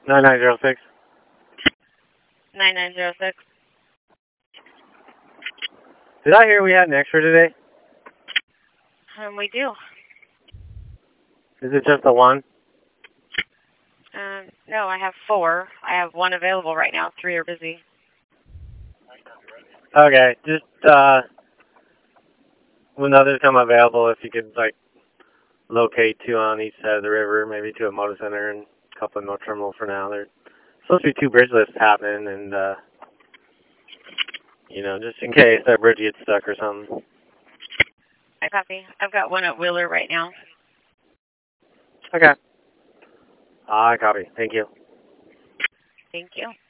9906. 9906. Did I hear we had an extra today? We do. Is it just the one? No, I have 4. I have 1 available right now. 3 are busy. Okay, just, when others come available, if you could, like, locate 2 on each side of the river, maybe 2 at Motor Center and a couple in North Terminal for now. There's supposed to be 2 bridge lifts happening, and, just in case that bridge gets stuck or something. I copy. I've got 1 at Wheeler right now. Okay. I copy. Thank you. Thank you.